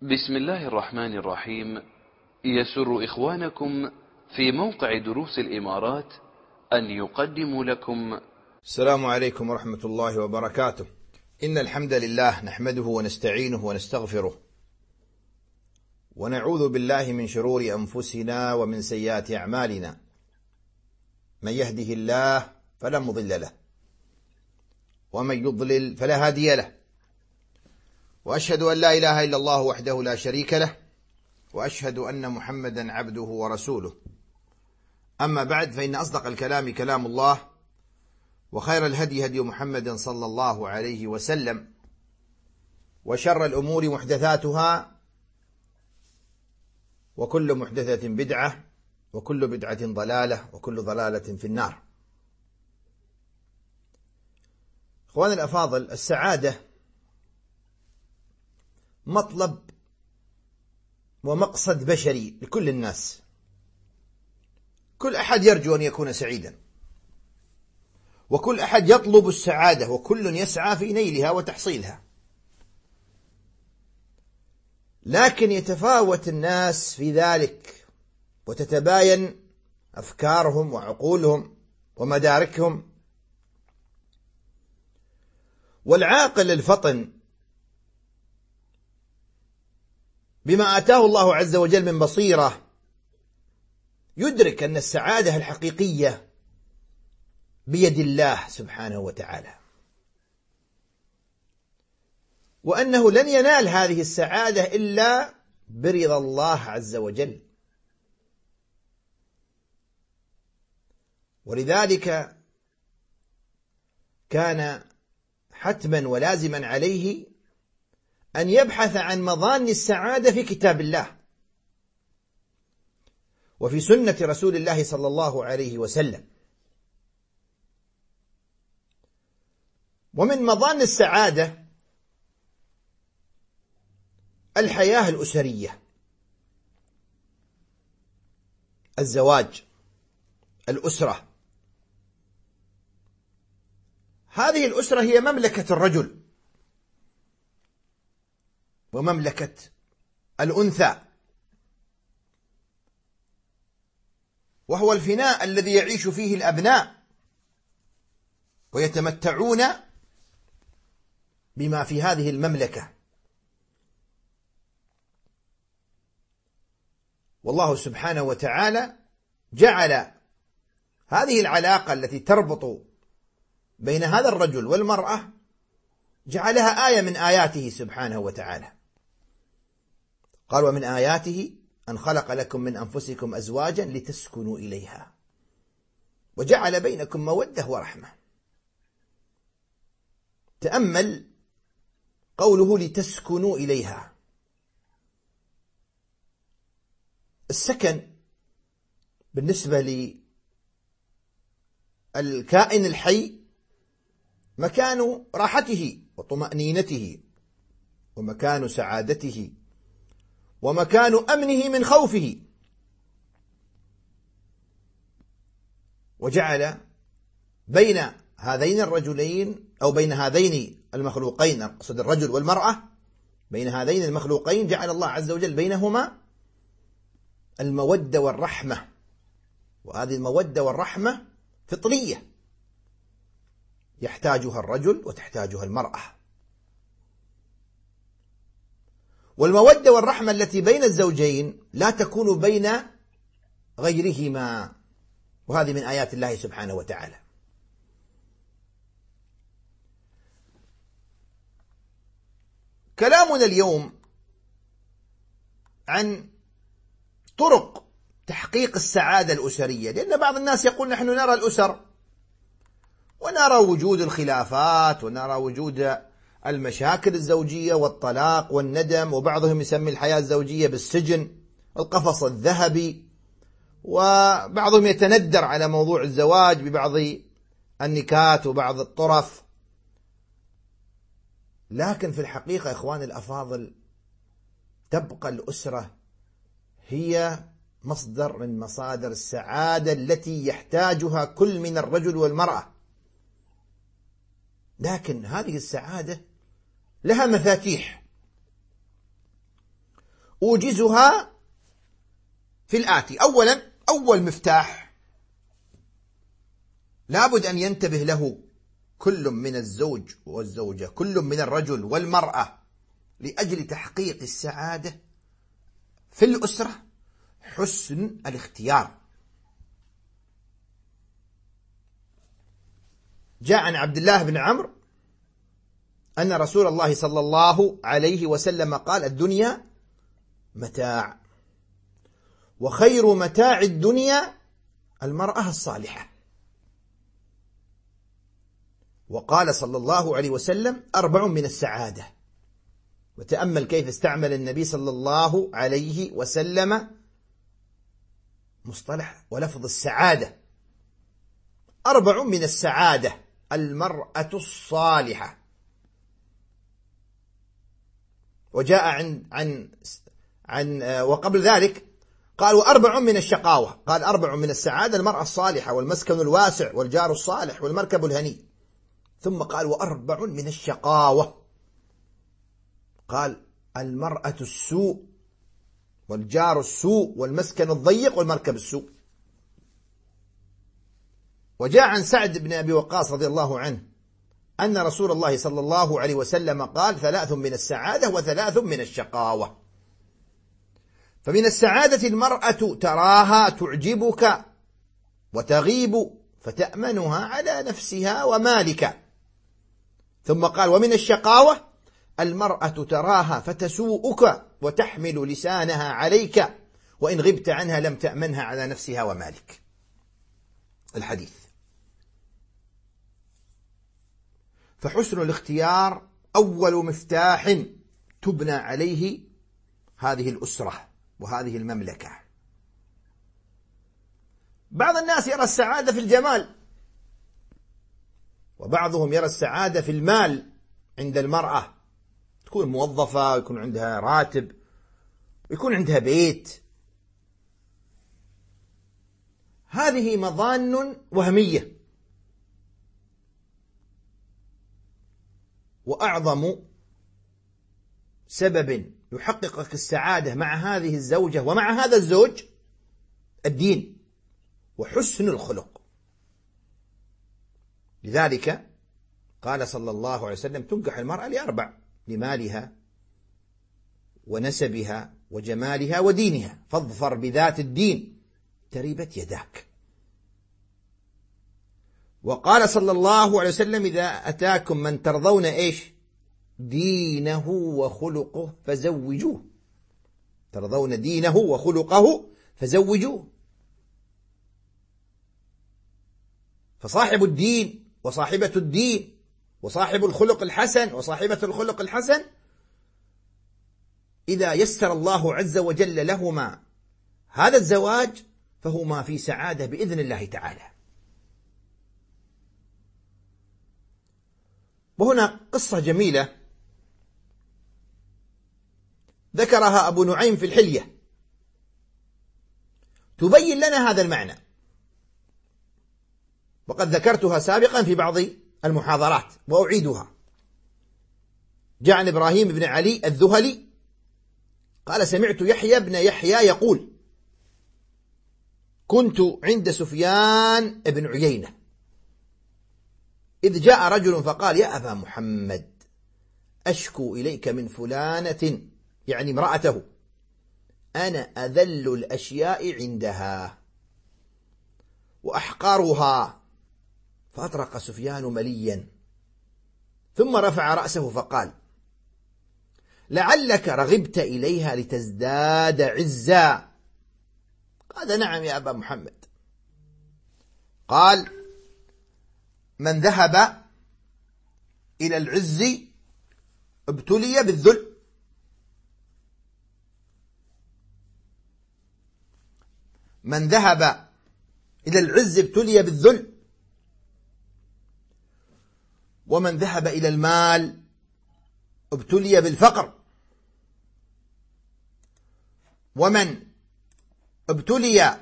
بسم الله الرحمن الرحيم. يسر إخوانكم في موقع دروس الإمارات أن يقدموا لكم السلام عليكم ورحمة الله وبركاته. إن الحمد لله نحمده ونستعينه ونستغفره ونعوذ بالله من شرور أنفسنا ومن سيئات أعمالنا. من يهده الله فلا مضل له ومن يضلل فلا هادي له، وأشهد أن لا إله إلا الله وحده لا شريك له، وأشهد أن محمدا عبده ورسوله. أما بعد، فإن أصدق الكلام كلام الله، وخير الهدي هدي محمد صلى الله عليه وسلم، وشر الأمور محدثاتها، وكل محدثة بدعة، وكل بدعة ضلالة، وكل ضلالة في النار. أخواني الأفاضل، السعادة مطلب ومقصد بشري لكل الناس. كل أحد يرجو أن يكون سعيدا، وكل أحد يطلب السعادة، وكل يسعى في نيلها وتحصيلها. لكن يتفاوت الناس في ذلك، وتتباين أفكارهم وعقولهم ومداركهم. والعاقل الفطن بما آتاه الله عز وجل من بصيرة يدرك أن السعادة الحقيقية بيد الله سبحانه وتعالى، وأنه لن ينال هذه السعادة إلا برضا الله عز وجل. ولذلك كان حتما ولازما عليه أن يبحث عن مظان السعادة في كتاب الله وفي سنة رسول الله صلى الله عليه وسلم. ومن مظان السعادة الحياة الأسرية، الزواج، الأسرة. هذه الأسرة هي مملكة الرجل ومملكة الأنثى، وهو الفناء الذي يعيش فيه الأبناء ويتمتعون بما في هذه المملكة. والله سبحانه وتعالى جعل هذه العلاقة التي تربط بين هذا الرجل والمرأة، جعلها آية من آياته سبحانه وتعالى. قال: ومن آياته أن خلق لكم من أنفسكم أزواجا لتسكنوا إليها وجعل بينكم مودة ورحمة. تأمل قوله لتسكنوا إليها. السكن بالنسبة للكائن الحي مكان راحته وطمأنينته، ومكان سعادته، ومكان أمنه من خوفه. وجعل بين هذين الرجلين أو بين هذين المخلوقين، أقصد الرجل والمرأة، بين هذين المخلوقين جعل الله عز وجل بينهما المودة والرحمة. وهذه المودة والرحمة فطرية يحتاجها الرجل وتحتاجها المرأة. والمودة والرحمة التي بين الزوجين لا تكون بين غيرهما، وهذه من آيات الله سبحانه وتعالى. كلامنا اليوم عن طرق تحقيق السعادة الأسرية، لأن بعض الناس يقول: نحن نرى الأسر ونرى وجود الخلافات ونرى وجود المشاكل الزوجية والطلاق والندم، وبعضهم يسمي الحياة الزوجية بالسجن، القفص الذهبي، وبعضهم يتندر على موضوع الزواج ببعض النكات وبعض الطرف. لكن في الحقيقة إخواني الأفاضل، تبقى الأسرة هي مصدر من مصادر السعادة التي يحتاجها كل من الرجل والمرأة. لكن هذه السعادة لها مفاتيح، أوجزها في الآتي. أولا، أول مفتاح لابد أن ينتبه له كل من الزوج والزوجة، كل من الرجل والمرأة، لأجل تحقيق السعادة في الأسرة: حسن الاختيار. جاء عن عبد الله بن عمرو أن رسول الله صلى الله عليه وسلم قال: الدنيا متاع، وخير متاع الدنيا المرأة الصالحة. وقال صلى الله عليه وسلم: 4 من السعادة. وتأمل كيف استعمل النبي صلى الله عليه وسلم مصطلح ولفظ السعادة. 4 من السعادة المرأة الصالحة. وجاء وقبل ذلك قالوا 4 من الشقاوة، قال 4 من السعادة المرأة الصالحة والمسكن الواسع والجار الصالح والمركب الهني. ثم قال: و4 من الشقاوة، قال المرأة السوء والجار السوء والمسكن الضيق والمركب السوء. وجاء عن سعد بن أبي وقاص رضي الله عنه أن رسول الله صلى الله عليه وسلم قال: 3 من السعادة و3 من الشقاوة. فمن السعادة المرأة تراها تعجبك وتغيب فتأمنها على نفسها ومالك. ثم قال: ومن الشقاوة المرأة تراها فتسوءك وتحمل لسانها عليك، وإن غبت عنها لم تأمنها على نفسها ومالك. الحديث. فحسن الاختيار أول مفتاح تبنى عليه هذه الأسرة وهذه المملكة. بعض الناس يرى السعادة في الجمال، وبعضهم يرى السعادة في المال. عند المرأة تكون موظفة، يكون عندها راتب، يكون عندها بيت. هذه مظان وهمية. وأعظم سبب يحققك السعادة مع هذه الزوجة ومع هذا الزوج الدين وحسن الخلق. لذلك قال صلى الله عليه وسلم: تنكح المرأة ل4: لمالها ونسبها وجمالها ودينها، فاظفر بذات الدين تربت يداك. وقال صلى الله عليه وسلم: إذا أتاكم من ترضون دينه وخلقه فزوجوه. ترضون دينه وخلقه فزوجوه. فصاحب الدين وصاحبة الدين وصاحب الخلق الحسن وصاحبة الخلق الحسن، إذا يسر الله عز وجل لهما هذا الزواج فهما في سعادة بإذن الله تعالى. وهنا قصة جميلة ذكرها أبو نعيم في الحلية تبين لنا هذا المعنى، وقد ذكرتها سابقا في بعض المحاضرات وأعيدها. جاء عن إبراهيم بن علي الذهلي قال: سمعت يحيى بن يحيى يقول: كنت عند سفيان بن عيينة إذ جاء رجل فقال: يا أبا محمد، أشكو إليك من فلانة، يعني امرأته، أنا أذل الأشياء عندها وأحقرها. فأطرق سفيان مليا، ثم رفع رأسه فقال: لعلك رغبت إليها لتزداد عزا. قال: نعم يا أبا محمد. قال: من ذهب إلى العز ابتلي بالذل. من ذهب إلى العز ابتلي بالذل، ومن ذهب إلى المال ابتلي بالفقر، ومن ابتلي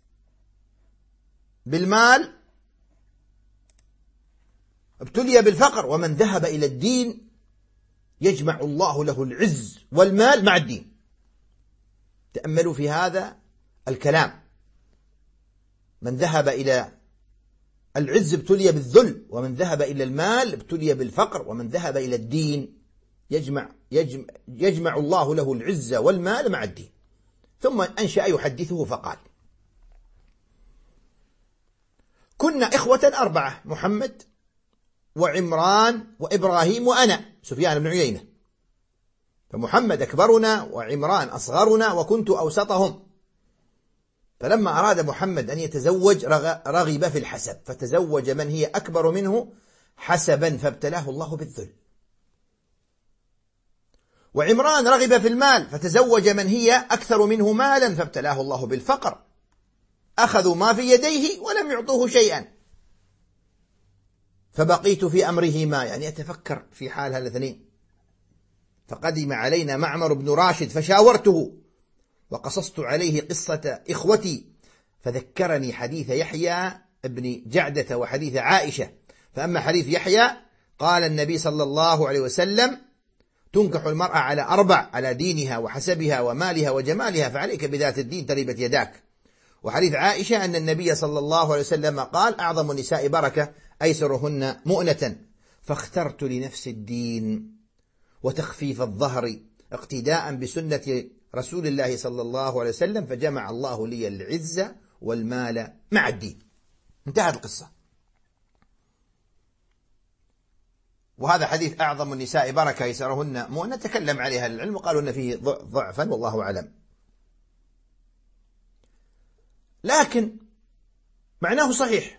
بالمال ابتلي بالفقر، ومن ذهب إلى الدين يجمع الله له العز والمال مع الدين. تأملوا في هذا الكلام. من ذهب إلى العز ابتلي بالذل، ومن ذهب إلى المال ابتلي بالفقر، ومن ذهب إلى الدين يجمع الله له العز والمال مع الدين. ثم أنشأ يحدثه فقال: كنا إخوة 4، محمد وعمران وإبراهيم وأنا سفيان بن عيينة، فمحمد أكبرنا وعمران أصغرنا وكنت أوسطهم. فلما أراد محمد أن يتزوج رغب في الحسب، فتزوج من هي أكبر منه حسبا فابتلاه الله بالذل. وعمران رغب في المال، فتزوج من هي أكثر منه مالا فابتلاه الله بالفقر. أخذوا ما في يديه ولم يعطوه شيئا، فبقيت في أمرهما، يعني أتفكر في حال الاثنين. فقدم علينا معمر بن راشد فشاورته وقصصت عليه قصة إخوتي، فذكرني حديث يحيى بن جعدة وحديث عائشة. فأما حديث يحيى قال النبي صلى الله عليه وسلم: تنكح المرأة على 4، على دينها وحسبها ومالها وجمالها، فعليك بذات الدين تربت يداك. وحديث عائشة أن النبي صلى الله عليه وسلم قال: أعظم النساء بركة أيسرهن مؤنة، فاخترت لنفس الدين وتخفيف الظهر اقتداء بسنة رسول الله صلى الله عليه وسلم، فجمع الله لي العزة والمال مع الدين. انتهت القصة. وهذا حديث أعظم النساء بركة أيسرهن مؤنة تكلم عليها العلم وقالوا أن فيه ضعفا والله أعلم، لكن معناه صحيح.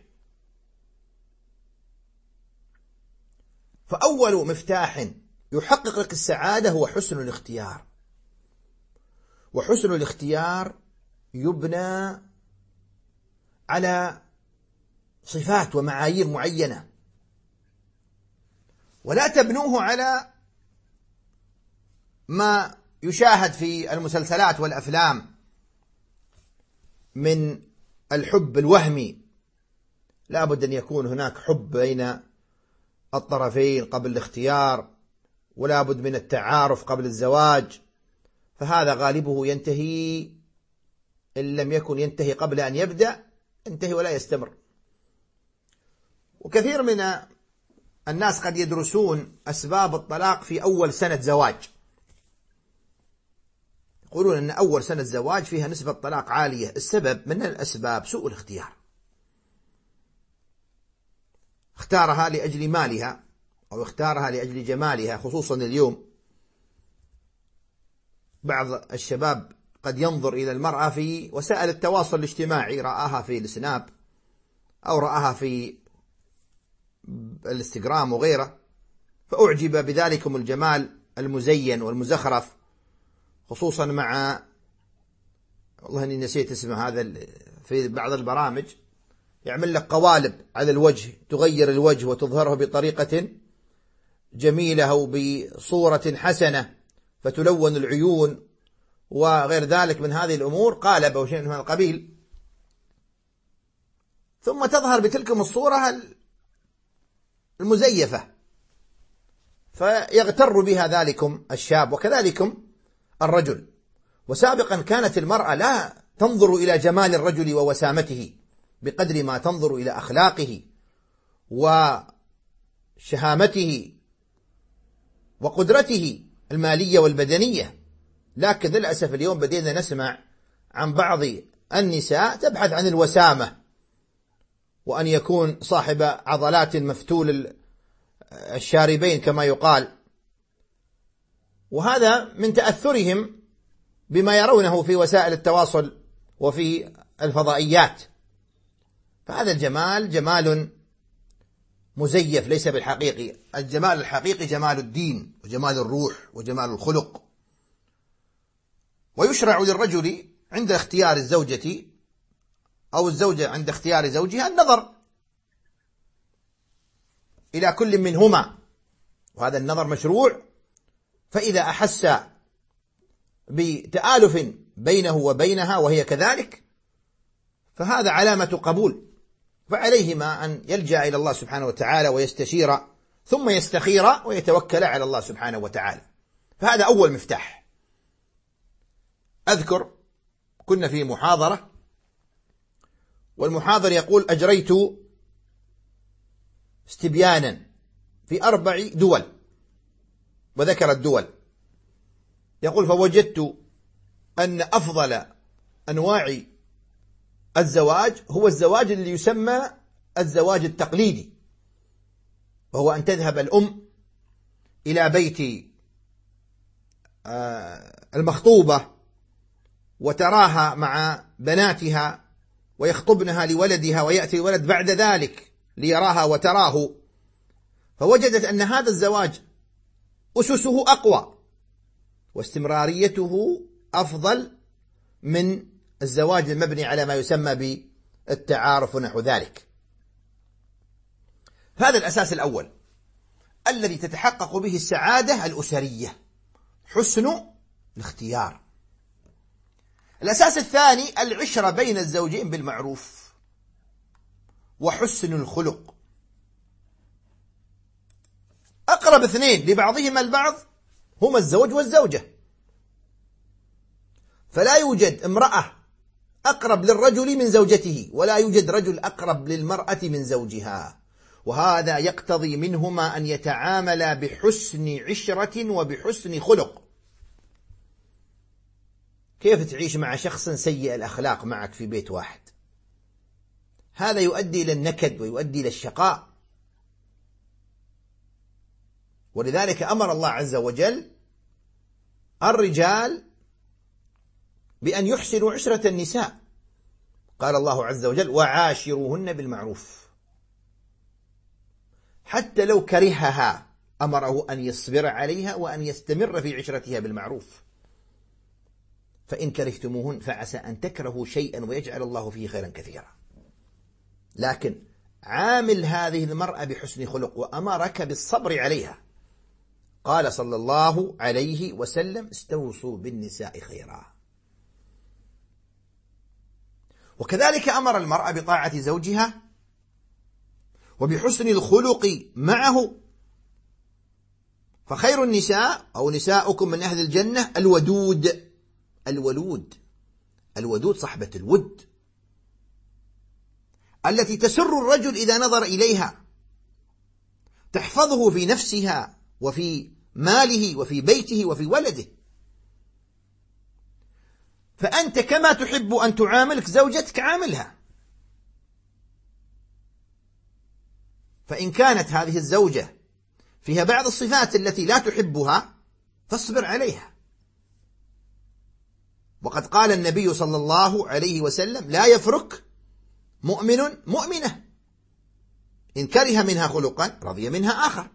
فأول مفتاح يحقق لك السعادة هو حسن الاختيار، وحسن الاختيار يبنى على صفات ومعايير معينة، ولا تبنوه على ما يشاهد في المسلسلات والأفلام من الحب الوهمي. لا بد أن يكون هناك حب بين الطرفين قبل الاختيار، ولا بد من التعارف قبل الزواج، فهذا غالبه ينتهي، إن لم يكن ينتهي قبل أن يبدأ ينتهي ولا يستمر. وكثير من الناس قد يدرسون أسباب الطلاق في أول سنة زواج، يقولون أن أول سنة زواج فيها نسبة طلاق عالية. السبب من الأسباب سوء الاختيار، اختارها لأجل مالها أو اختارها لأجل جمالها. خصوصا اليوم بعض الشباب قد ينظر إلى المرأة في وسائل التواصل الاجتماعي، رآها في السناب أو رآها في الانستغرام وغيره، فأعجب بذلكم الجمال المزين والمزخرف، خصوصا مع والله أني نسيت اسمه هذا، في بعض البرامج يعمل لك قوالب على الوجه، تغير الوجه وتظهره بطريقة جميلة أو بصورة حسنة فتلون العيون وغير ذلك من هذه الأمور، قالب أو شيء من هذا القبيل، ثم تظهر بتلكم الصورة المزيفة فيغتر بها ذلكم الشاب، وكذلكم الرجل. وسابقا كانت المرأة لا تنظر إلى جمال الرجل ووسامته بقدر ما تنظر إلى أخلاقه وشهامته وقدرته المالية والبدنية. لكن للأسف اليوم بدينا نسمع عن بعض النساء تبحث عن الوسامة، وأن يكون صاحب عضلات مفتول الشاربين كما يقال، وهذا من تأثرهم بما يرونه في وسائل التواصل وفي الفضائيات. فهذا الجمال جمال مزيف ليس بالحقيقي. الجمال الحقيقي جمال الدين وجمال الروح وجمال الخلق. ويشرع للرجل عند اختيار الزوجة أو الزوجة عند اختيار زوجها النظر إلى كل منهما، وهذا النظر مشروع. فإذا أحس بتآلف بينه وبينها وهي كذلك فهذا علامة قبول، فعليهما أن يلجأ إلى الله سبحانه وتعالى ويستشير ثم يستخير ويتوكل على الله سبحانه وتعالى. فهذا أول مفتاح. أذكر كنا في محاضرة، والمحاضر يقول: أجريت استبيانا في 4 دول، وذكر الدول. يقول: فوجدت أن أفضل أنواع الزواج هو الزواج اللي يسمى الزواج التقليدي، وهو أن تذهب الأم إلى بيت المخطوبة وتراها مع بناتها ويخطبنها لولدها، ويأتي الولد بعد ذلك ليراها وتراه، فوجدت أن هذا الزواج أسسه أقوى واستمراريته أفضل من الزواج المبني على ما يسمى بالتعارف ونحو ذلك. هذا الأساس الأول الذي تتحقق به السعادة الأسرية، حسن الاختيار. الأساس الثاني العشرة بين الزوجين بالمعروف وحسن الخلق. أقرب 2 لبعضهما البعض هما الزوج والزوجة، فلا يوجد امرأة أقرب للرجل من زوجته، ولا يوجد رجل أقرب للمرأة من زوجها، وهذا يقتضي منهما أن يتعاملا بحسن عشرة وبحسن خلق. كيف تعيش مع شخص سيء الأخلاق معك في بيت واحد؟ هذا يؤدي إلى النكد ويؤدي إلى الشقاء. ولذلك أمر الله عز وجل الرجال بأن يحسنوا عشرة النساء. قال الله عز وجل: وعاشروهن بالمعروف. حتى لو كرهها أمره أن يصبر عليها وأن يستمر في عشرتها بالمعروف. فإن كرهتموهن فعسى أن تكرهوا شيئا ويجعل الله فيه خيرا كثيرا. لكن عامل هذه المرأة بحسن خلق، وأمرك بالصبر عليها. قال صلى الله عليه وسلم: استوصوا بالنساء خيرا. وكذلك أمر المرأة بطاعة زوجها وبحسن الخلق معه. فخير النساء أو نساؤكم من أهل الجنة الودود. الودود صحبة الود، التي تسر الرجل إذا نظر إليها، تحفظه في نفسها وفي ماله وفي بيته وفي ولده. فأنت كما تحب أن تعاملك زوجتك عاملها. فإن كانت هذه الزوجة فيها بعض الصفات التي لا تحبها فاصبر عليها. وقد قال النبي صلى الله عليه وسلم: لا يفرق مؤمن مؤمنة إن كره منها خلقا رضي منها آخر.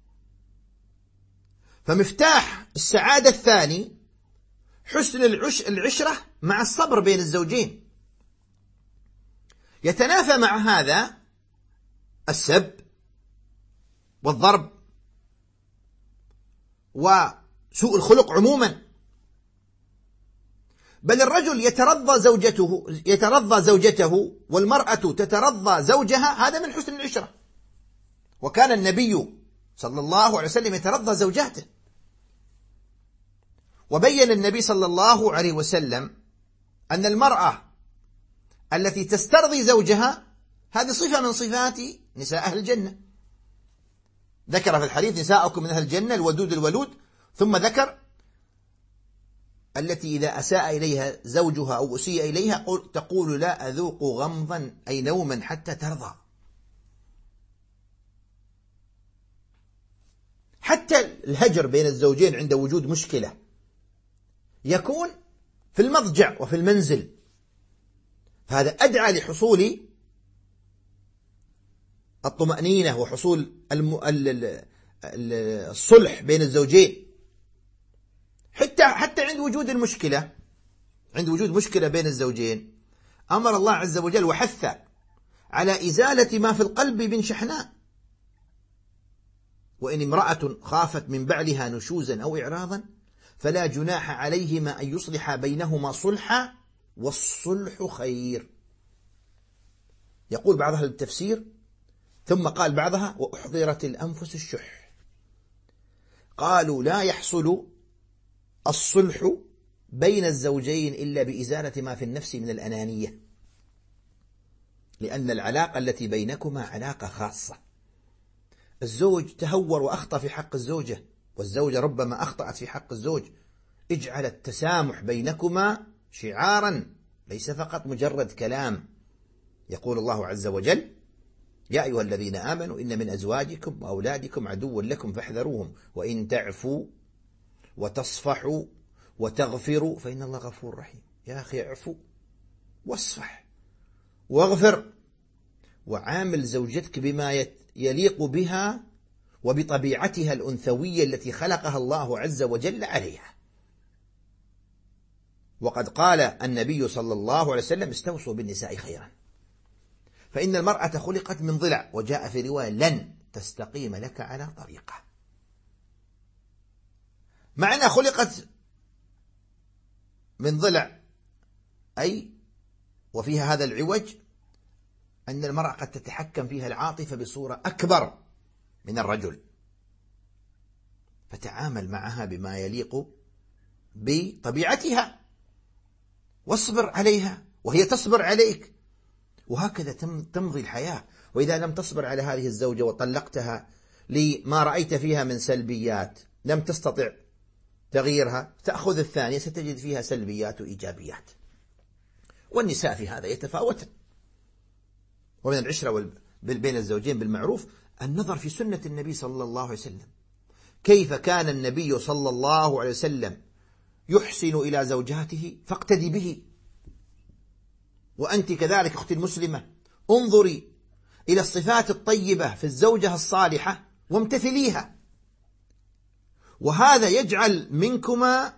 فمفتاح السعادة الثاني حسن العشرة مع الصبر بين الزوجين. يتنافى مع هذا السب والضرب وسوء الخلق عموما. بل الرجل يترضى زوجته والمرأة تترضى زوجها، هذا من حسن العشرة. وكان النبي صلى الله عليه وسلم يترضى زوجاته. وبين النبي صلى الله عليه وسلم أن المرأة التي تسترضي زوجها هذه صفة من صفات نساء أهل الجنة. ذكر في الحديث: نساؤكم من أهل الجنة الودود الولود، ثم ذكر التي إذا أساء إليها زوجها أو أسيء إليها تقول: لا أذوق غمضا أي نوما حتى ترضى. حتى الهجر بين الزوجين عند وجود مشكلة يكون في المضجع وفي المنزل، فهذا أدعى لحصول الطمأنينة وحصول الصلح بين الزوجين. حتى عند وجود المشكلة، عند وجود مشكلة بين الزوجين، أمر الله عز وجل وحث على إزالة ما في القلب من شحناء. وإن امرأة خافت من بعلها نشوزا أو إعراضا فلا جناح عليهما أن يصلح بينهما صلحا والصلح خير. يقول بعض أهل التفسير: ثم قال بعضها: وأحضرت الأنفس الشح. قالوا: لا يحصل الصلح بين الزوجين إلا بإزالة ما في النفس من الأنانية، لأن العلاقة التي بينكما علاقة خاصة. الزوج تهور وأخطأ في حق الزوجة، والزوجة ربما أخطأت في حق الزوج. اجعل التسامح بينكما شعارا ليس فقط مجرد كلام. يقول الله عز وجل: يا أيها الذين آمنوا إن من أزواجكم وأولادكم عدوا لكم فاحذروهم وإن تعفوا وتصفحوا وتغفروا فإن الله غفور رحيم. يا أخي اعفو واصفح واغفر، وعامل زوجتك بما يليق بها وبطبيعتها الأنثوية التي خلقها الله عز وجل عليها. وقد قال النبي صلى الله عليه وسلم: استوصوا بالنساء خيرا فإن المرأة خلقت من ضلع، وجاء في رواية: لن تستقيم لك على طريقة. معنى خلقت من ضلع أي وفيها هذا العوج أن المرأة قد تتحكم فيها العاطفة بصورة أكبر من الرجل، فتعامل معها بما يليق بطبيعتها، واصبر عليها وهي تصبر عليك، وهكذا تمضي الحياة. وإذا لم تصبر على هذه الزوجة وطلقتها لما رأيت فيها من سلبيات لم تستطع تغييرها، تأخذ الثانية ستجد فيها سلبيات وإيجابيات. والنساء في هذا يتفاوتن. ومن العشرة بين الزوجين بالمعروف النظر في سنة النبي صلى الله عليه وسلم، كيف كان النبي صلى الله عليه وسلم يحسن إلى زوجاته، فاقتدي به. وأنت كذلك أختي المسلمة انظري إلى الصفات الطيبة في الزوجة الصالحة وامتثليها، وهذا يجعل منكما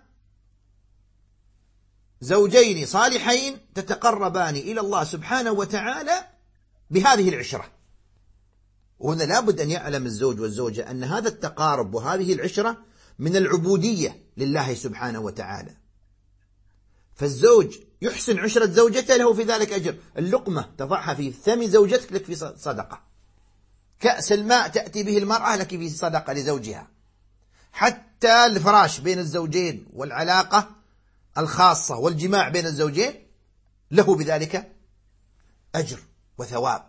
زوجين صالحين تتقربان إلى الله سبحانه وتعالى بهذه العشرة. وهنا لابد أن يعلم الزوج والزوجة أن هذا التقارب وهذه العشرة من العبودية لله سبحانه وتعالى. فالزوج يحسن عشرة زوجته له في ذلك أجر. اللقمة تضعها في فم زوجتك لك في صدقة، كأس الماء تأتي به المرأة لك في صدقة لزوجها، حتى الفراش بين الزوجين والعلاقة الخاصة والجماع بين الزوجين له بذلك أجر وثواب.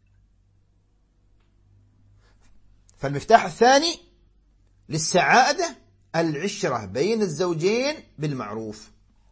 فالمفتاح الثاني للسعادة العشرة بين الزوجين بالمعروف.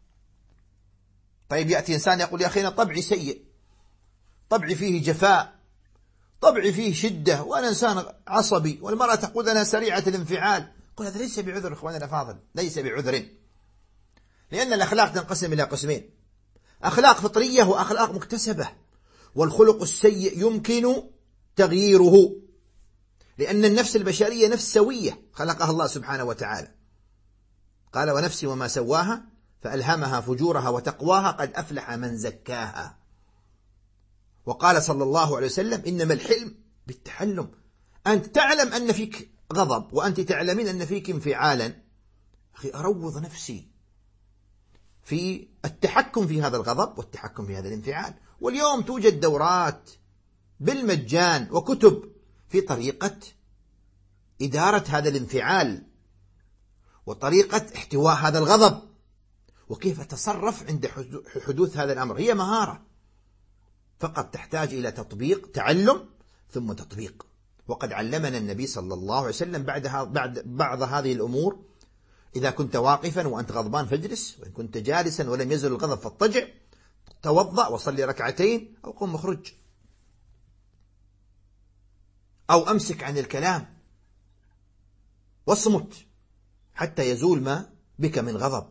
طيب يأتي إنسان يقول: يا أخي أنا طبعي سيء، طبعي فيه جفاء، طبعي فيه شدة، وأنا إنسان عصبي، والمرأة تقول أنا سريعة الانفعال. قل هذا ليس بعذر إخواننا الأفاضل، ليس بعذر، لأن الأخلاق تنقسم إلى قسمين: أخلاق فطرية وأخلاق مكتسبة. والخلق السيء يمكن تغييره، لأن النفس البشرية نفس سوية خلقها الله سبحانه وتعالى. قال: ونفس وما سواها فألهمها فجورها وتقواها قد أفلح من زكاها. وقال صلى الله عليه وسلم: إنما الحلم بالتحلم. أنت تعلم أن فيك غضب وأنت تعلمين أن فيك انفعالا، أخي أروض نفسي في التحكم في هذا الغضب والتحكم في هذا الانفعال. واليوم توجد دورات بالمجان وكتب في طريقة إدارة هذا الانفعال وطريقة احتواء هذا الغضب وكيف أتصرف عند حدوث هذا الأمر. هي مهارة فقط تحتاج إلى تطبيق، تعلم ثم تطبيق. وقد علمنا النبي صلى الله عليه وسلم بعد بعض هذه الأمور: إذا كنت واقفا وأنت غضبان فاجلس، وإن كنت جالسا ولم يزل الغضب فاضطجع، توضأ وصلي ركعتين، أو قم اخرج، أو أمسك عن الكلام واصمت حتى يزول ما بك من غضب.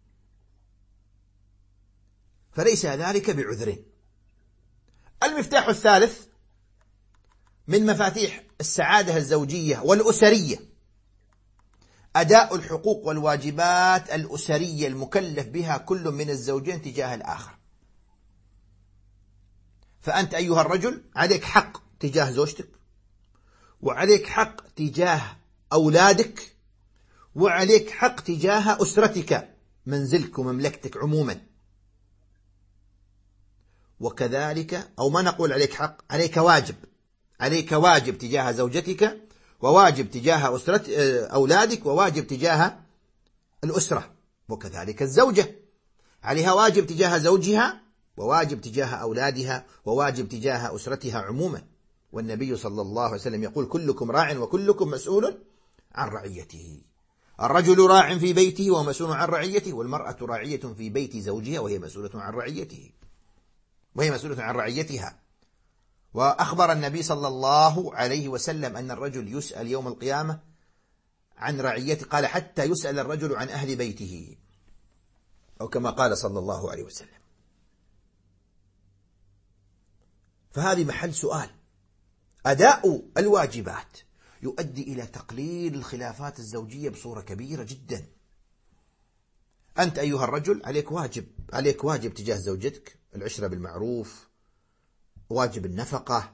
فليس ذلك بعذر. المفتاح الثالث من مفاتيح السعادة الزوجية والأسرية أداء الحقوق والواجبات الأسرية المكلف بها كل من الزوجين تجاه الآخر. فأنت أيها الرجل عليك حق تجاه زوجتك، وعليك حق تجاه أولادك، وعليك حق تجاه أسرتك، منزلك ومملكتك عموما. وكذلك، أو ما نقول عليك حق، عليك واجب. عليك واجب تجاه زوجتك، وواجب تجاه أولادك، وواجب تجاه الأسرة، وكذلك الزوجة عليها واجب تجاه زوجها، وواجب تجاه أولادها، وواجب تجاه أسرتها عموما. والنبي صلى الله عليه وسلم يقول: كلكم راع وكلكم مسؤول عن رعيته. الرجل راع في بيته ومسؤول عن رعيته، والمرأة راعية في بيت زوجها وهي مسؤولة عن رعيته، وهي مسؤولة عن رعيتها. وأخبر النبي صلى الله عليه وسلم أن الرجل يسأل يوم القيامة عن رعيته، قال: حتى يسأل الرجل عن أهل بيته، أو كما قال صلى الله عليه وسلم. فهذه محل سؤال. أداء الواجبات يؤدي إلى تقليل الخلافات الزوجية بصورة كبيرة جدا. أنت أيها الرجل عليك واجب تجاه زوجتك: العشرة بالمعروف، واجب النفقة،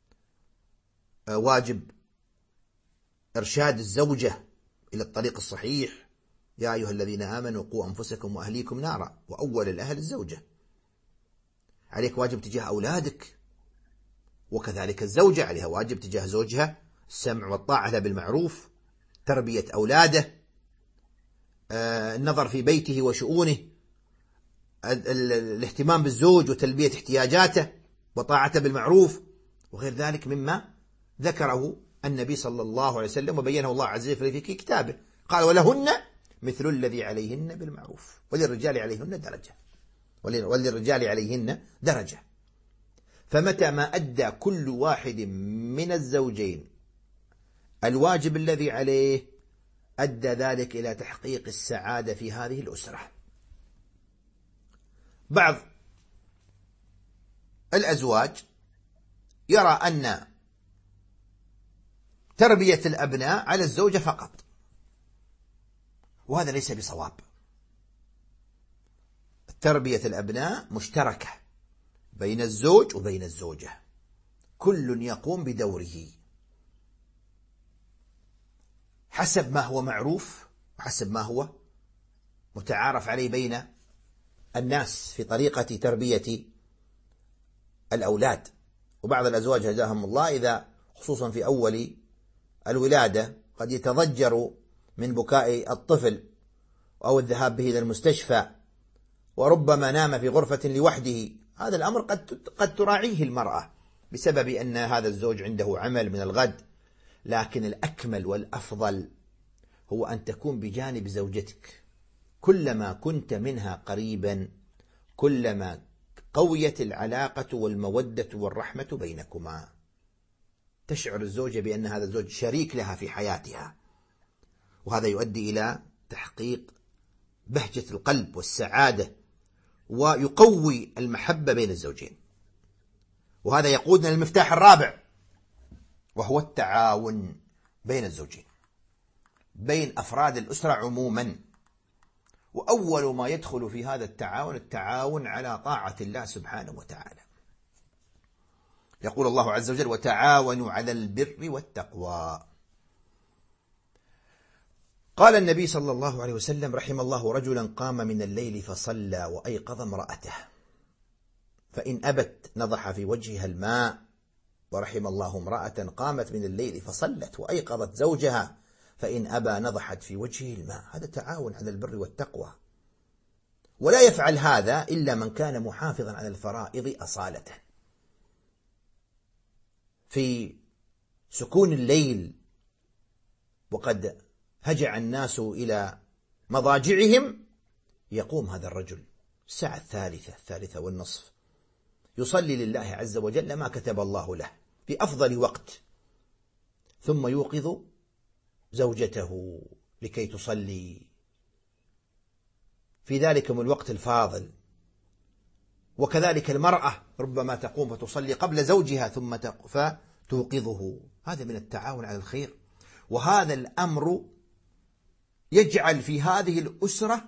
واجب إرشاد الزوجة إلى الطريق الصحيح. يا أيها الذين آمنوا قوا أنفسكم وأهليكم نارا، وأول الأهل الزوجة. عليك واجب تجاه أولادك، وكذلك الزوجة عليها واجب تجاه زوجها: السمع والطاعة له بالمعروف، تربية أولاده، النظر في بيته وشؤونه، الاهتمام بالزوج وتلبية احتياجاته وطاعته بالمعروف، وغير ذلك مما ذكره النبي صلى الله عليه وسلم وبينه الله عز وجل في كتابه. قال: ولهن مثل الذي عليهن بالمعروف وللرجال عليهن درجة. فمتى ما أدى كل واحد من الزوجين الواجب الذي عليه، أدى ذلك إلى تحقيق السعادة في هذه الأسرة. بعض الأزواج يرى أن تربية الأبناء على الزوجة فقط، وهذا ليس بصواب. تربية الأبناء مشتركة بين الزوج وبين الزوجة، كل يقوم بدوره حسب ما هو معروف وحسب ما هو متعارف عليه بين الناس في طريقة تربية الأولاد. وبعض الأزواج هداهم الله إذا خصوصا في أول الولادة قد يتضجر من بكاء الطفل أو الذهاب به إلى المستشفى، وربما نام في غرفة لوحده. هذا الأمر قد تراعيه المرأة بسبب أن هذا الزوج عنده عمل من الغد، لكن الأكمل والأفضل هو أن تكون بجانب زوجتك. كلما كنت منها قريبا كلما قويت العلاقة والمودة والرحمة بينكما. تشعر الزوجة بأن هذا الزوج شريك لها في حياتها، وهذا يؤدي إلى تحقيق بهجة القلب والسعادة، ويقوي المحبة بين الزوجين. وهذا يقودنا للمفتاح الرابع، وهو التعاون بين الزوجين، بين أفراد الأسرة عموما. وأول ما يدخل في هذا التعاون على طاعة الله سبحانه وتعالى. يقول الله عز وجل: وتعاونوا على البر والتقوى. قال النبي صلى الله عليه وسلم: رحم الله رجلا قام من الليل فصلى وأيقظ امرأته، فإن أبت نضح في وجهها الماء. ورحم الله امرأة قامت من الليل فصلت وأيقظت زوجها، فإن أبى نضحت في وجهه الماء. هذا تعاون على البر والتقوى، ولا يفعل هذا إلا من كان محافظا على الفرائض أصالة. في سكون الليل وقد هجع الناس إلى مضاجعهم يقوم هذا الرجل الساعة الثالثة والنصف يصلي لله عز وجل ما كتب الله له في أفضل وقت، ثم يوقظ زوجته لكي تصلي في ذلكم الوقت الفاضل. وكذلك المرأة ربما تقوم فتصلي قبل زوجها ثم فتوقظه. هذا من التعاون على الخير، وهذا الأمر يجعل في هذه الأسرة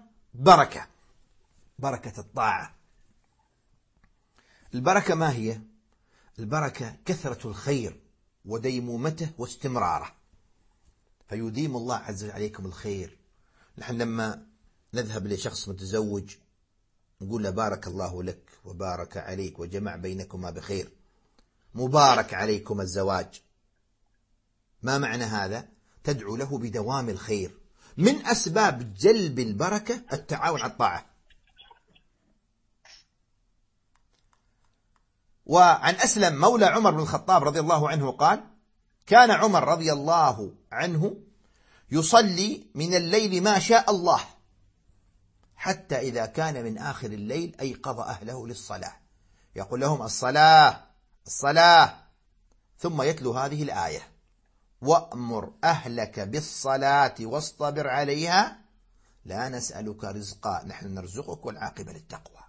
بركة الطاعة. البركة ما هي؟ البركة كثرة الخير وديمومته واستمراره، فيديم الله عز وجل عليكم الخير. نحن لما نذهب لشخص متزوج نقول له: بارك الله لك وبارك عليك وجمع بينكما بخير، مبارك عليكم الزواج. ما معنى هذا؟ تدعو له بدوام الخير. من أسباب جلب البركة التعاون على الطاعة. وعن أسلم مولى عمر بن الخطاب رضي الله عنه قال: كان عمر رضي الله عنه يصلي من الليل ما شاء الله، حتى إذا كان من آخر الليل أيقظ أهله للصلاة، يقول لهم: الصلاة الصلاة، ثم يتلو هذه الآية: وأمر أهلك بالصلاة واصطبر عليها لا نسألك رزقا نحن نرزقك والعاقبة للتقوى.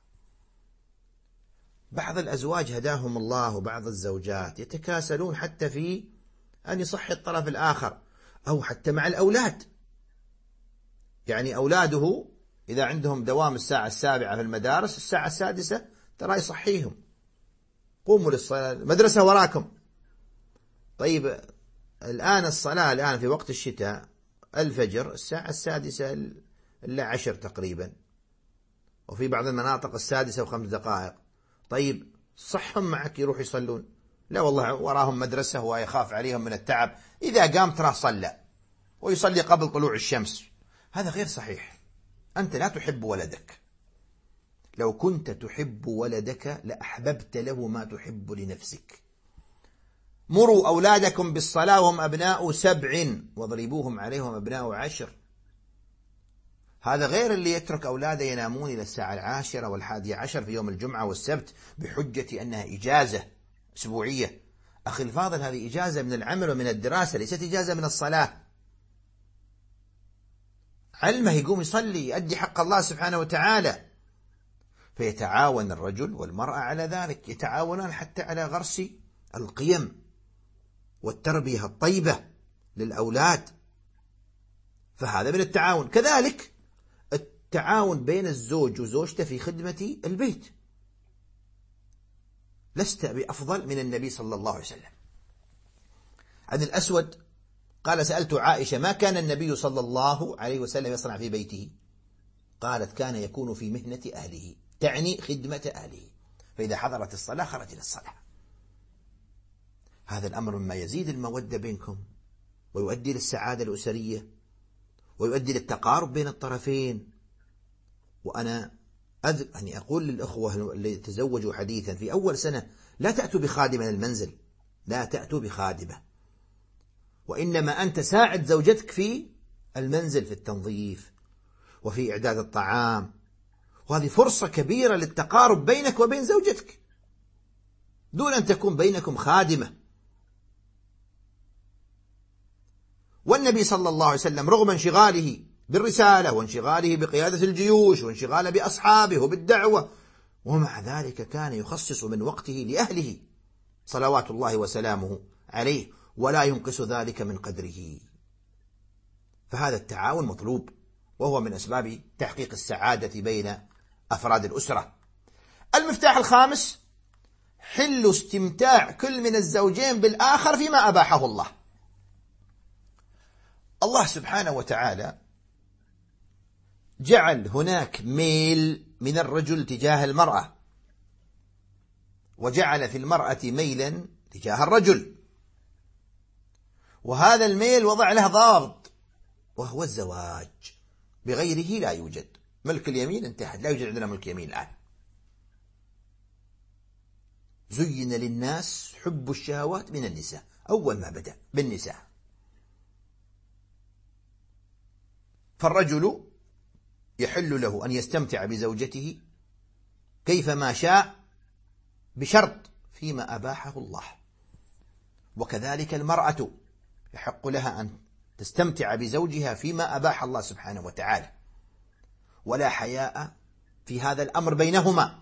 بعض الأزواج هداهم الله وبعض الزوجات يتكاسلون حتى في أن يصحي الطرف الآخر، أو حتى مع الأولاد. يعني أولاده إذا عندهم دوام الساعة 7 في المدارس، الساعة 6 ترى يصحيهم: قوموا للصلاة، المدرسة وراكم. طيب الآن الصلاة الآن في وقت الشتاء الفجر الساعة 6 إلا 10 تقريبا، وفي بعض المناطق 6:05. طيب صحهم معك يروح يصلون؟ لا والله، وراهم مدرسة ويخاف عليهم من التعب، إذا قام ترى صلى، ويصلي قبل طلوع الشمس. هذا غير صحيح. أنت لا تحب ولدك. لو كنت تحب ولدك لأحببت له ما تحب لنفسك. مروا أولادكم بالصلاة وهم أبناء 7 واضربوهم عليهم أبناء 10. هذا غير اللي يترك أولاده ينامون إلى الساعة 10 و11 في يوم الجمعة والسبت بحجة أنها إجازة أسبوعية. أخي الفاضل، هذه إجازة من العمل ومن الدراسة، ليست إجازة من الصلاة. علمه يقوم يصلي، يؤدي حق الله سبحانه وتعالى. فيتعاون الرجل والمرأة على ذلك، يتعاونان حتى على غرس القيم والتربية الطيبة للأولاد، فهذا من التعاون. كذلك التعاون بين الزوج وزوجته في خدمة البيت. لست بأفضل من النبي صلى الله عليه وسلم. عن الأسود قال: سألت عائشة: ما كان النبي صلى الله عليه وسلم يصنع في بيته؟ قالت: كان يكون في مهنة أهله، تعني خدمة أهله، فإذا حضرت الصلاة خرج إلى الصلاة. هذا الأمر مما يزيد المودة بينكم، ويؤدي للسعادة الأسرية، ويؤدي للتقارب بين الطرفين. وأنا أني أقول للأخوة اللي تزوجوا حديثا في أول سنة: لا تأتوا بخادمة المنزل، لا تأتوا بخادمة، وإنما أنت ساعد زوجتك في المنزل، في التنظيف وفي إعداد الطعام. وهذه فرصة كبيرة للتقارب بينك وبين زوجتك، دون أن تكون بينكم خادمة. والنبي صلى الله عليه وسلم رغم انشغاله بالرسالة وانشغاله بقيادة الجيوش وانشغاله بأصحابه وبالدعوة، ومع ذلك كان يخصص من وقته لأهله صلوات الله وسلامه عليه، ولا ينقص ذلك من قدره. فهذا التعاون مطلوب، وهو من أسباب تحقيق السعادة بين أفراد الأسرة. المفتاح الخامس: حل استمتاع كل من الزوجين بالآخر فيما أباحه الله. الله سبحانه وتعالى جعل هناك ميل من الرجل تجاه المرأة، وجعل في المرأة ميلا تجاه الرجل، وهذا الميل وضع له ضابط، وهو الزواج. بغيره لا يوجد. ملك اليمين انتهت، لا يوجد عندنا ملك يمين الآن. زين للناس حب الشهوات من النساء، أول ما بدأ بالنساء. فالرجل يحل له أن يستمتع بزوجته كيفما شاء، بشرط فيما أباحه الله. وكذلك المرأة يحق لها أن تستمتع بزوجها فيما أباح الله سبحانه وتعالى، ولا حياء في هذا الأمر بينهما.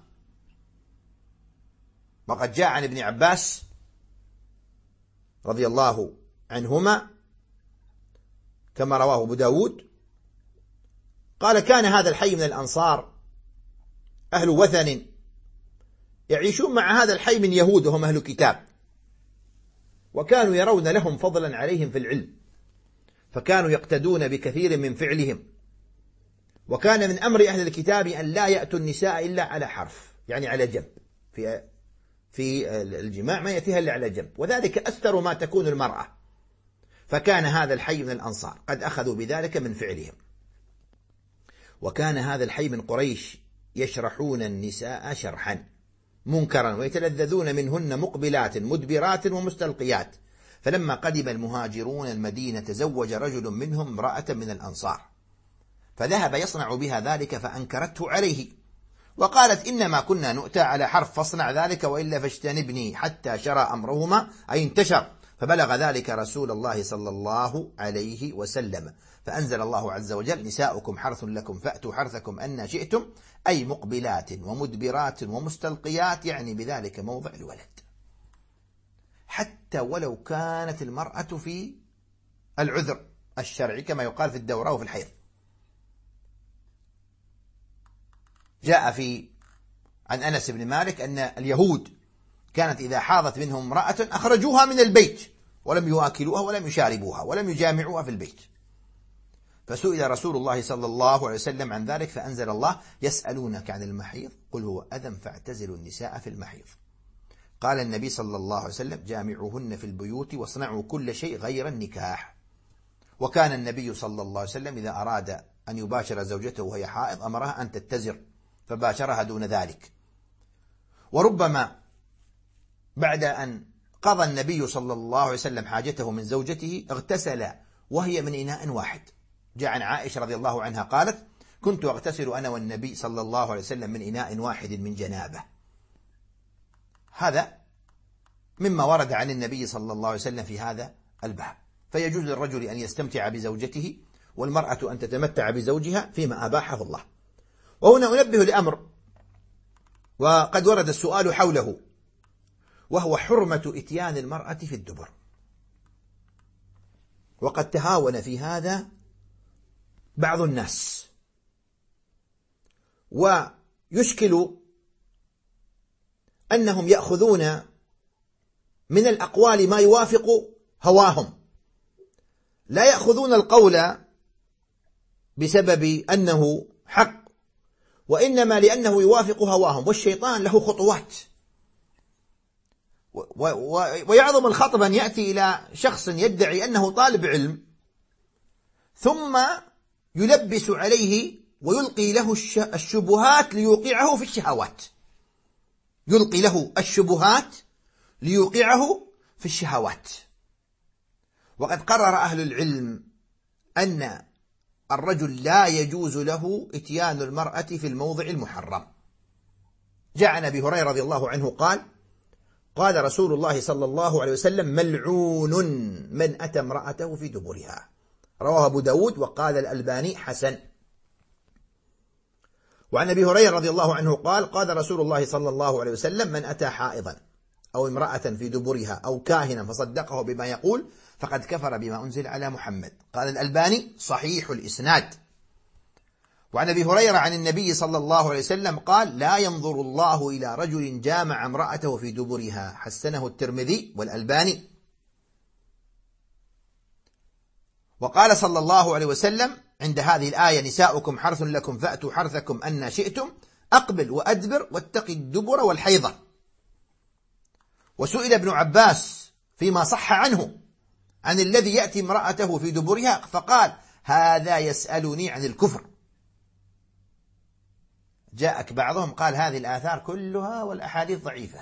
وقد جاء عن ابن عباس رضي الله عنهما كما رواه أبو داود قال: كان هذا الحي من الأنصار أهل وثن يعيشون مع هذا الحي من يهود وهم أهل كتاب، وكانوا يرون لهم فضلا عليهم في العلم، فكانوا يقتدون بكثير من فعلهم. وكان من أمر أهل الكتاب أن لا يأتوا النساء إلا على حرف، يعني على جنب، في الجماع ما يأتيها إلا على جنب، وذلك أستر ما تكون المرأة. فكان هذا الحي من الأنصار قد أخذوا بذلك من فعلهم. وكان هذا الحي من قريش يشرحون النساء شرحا منكرا ويتلذذون منهن مقبلات مدبرات ومستلقيات. فلما قدم المهاجرون المدينة تزوج رجل منهم امرأة من الأنصار، فذهب يصنع بها ذلك فأنكرته عليه، وقالت إنما كنا نؤتى على حرف فاصنع ذلك وإلا فاجتنبني، حتى شرى أمرهما أي انتشر، فبلغ ذلك رسول الله صلى الله عليه وسلم، فأنزل الله عز وجل: نساؤكم حرث لكم فأتوا حرثكم أن شئتم، أي مقبلات ومدبرات ومستلقيات، يعني بذلك موضع الولد، حتى ولو كانت المرأة في العذر الشرعي كما يقال في الدورة وفي الحيض. جاء عن أنس بن مالك أن اليهود كانت إذا حاضت منهم امرأة أخرجوها من البيت ولم يواكلوها ولم يشاربوها ولم يجامعوها في البيت، فسئل رسول الله صلى الله عليه وسلم عن ذلك فأنزل الله: يسألونك عن المحيض قل هو أذى فاعتزلوا النساء في المحيض. قال النبي صلى الله عليه وسلم: جامعوهن في البيوت واصنعوا كل شيء غير النكاح. وكان النبي صلى الله عليه وسلم إذا أراد أن يباشر زوجته وهي حائض أمرها أن تتزر، فباشرها دون ذلك. وربما بعد أن قضى النبي صلى الله عليه وسلم حاجته من زوجته اغتسل وهي من إناء واحد. جاء عن عائشة رضي الله عنها قالت: كنت أغتسل أنا والنبي صلى الله عليه وسلم من إناء واحد من جنابه. هذا مما ورد عن النبي صلى الله عليه وسلم في هذا الباب. فيجوز للرجل أن يستمتع بزوجته والمرأة أن تتمتع بزوجها فيما أباحه الله. وهنا أنبه لأمر وقد ورد السؤال حوله، وهو حرمة إتيان المرأة في الدبر. وقد تهاون في هذا بعض الناس، ويشكل أنهم يأخذون من الأقوال ما يوافق هواهم، لا يأخذون القول بسبب أنه حق، وإنما لأنه يوافق هواهم. والشيطان له خطوات، ويعظم الخطب أن يأتي إلى شخص يدعي أنه طالب علم ثم يلبس عليه ويلقي له الشبهات ليوقعه في الشهوات، يلقي له الشبهات ليوقعه في الشهوات. وقد قرر أهل العلم أن الرجل لا يجوز له إتيان المرأة في الموضع المحرم. جاء عن أبي هريرة رضي الله عنه قال: قال رسول الله صلى الله عليه وسلم: ملعون من أتى امرأته في دبرها. رواه أبو داود وقال الألباني حسن. وعن أبي هريرة رضي الله عنه قال: قال رسول الله صلى الله عليه وسلم: من أتى حائضا أو امرأة في دبرها أو كاهنا فصدقه بما يقول فقد كفر بما أنزل على محمد. قال الألباني صحيح الإسناد. وعن أبي هريرة عن النبي صلى الله عليه وسلم قال: لا ينظر الله إلى رجل جامع امرأته في دبرها. حسنه الترمذي والألباني. وقال صلى الله عليه وسلم عند هذه الآية: نساؤكم حرث لكم فأتوا حرثكم أن شئتم، أقبل وأدبر واتق الدبر والحيضة. وسئل ابن عباس فيما صح عنه عن الذي يأتي امرأته في دبرها فقال: هذا يسألني عن الكفر. جاءك بعضهم قال هذه الآثار كلها والأحاديث ضعيفة.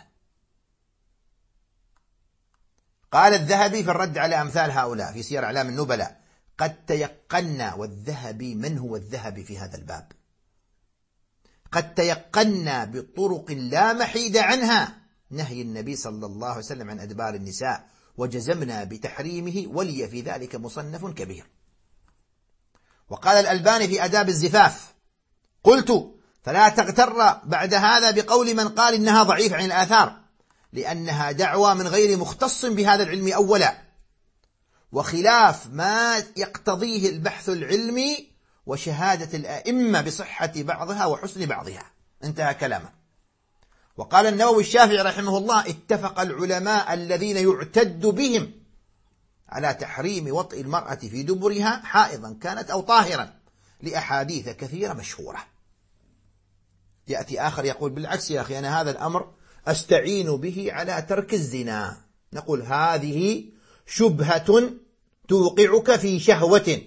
قال الذهبي في الرد على أمثال هؤلاء في سير أعلام النبلاء: قد تيقنا، والذهبي من هو الذهبي في هذا الباب؟ قد تيقنا بطرق لا محيد عنها نهي النبي صلى الله عليه وسلم عن أدبار النساء، وجزمنا بتحريمه، ولي في ذلك مصنف كبير. وقال الألباني في آداب الزفاف: قلت: فلا تغتر بعد هذا بقول من قال إنها ضعيفة عن الآثار، لأنها دعوى من غير مختص بهذا العلم أولا، وخلاف ما يقتضيه البحث العلمي وشهادة الأئمة بصحة بعضها وحسن بعضها. انتهى كلامه. وقال النووي الشافعي رحمه الله: اتفق العلماء الذين يعتد بهم على تحريم وطئ المرأة في دبرها حائضا كانت أو طاهرا، لأحاديث كثيرة مشهورة. يأتي آخر يقول: بالعكس يا أخي، أنا هذا الأمر أستعين به على ترك الزنا. نقول: هذه شبهة توقعك في شهوة.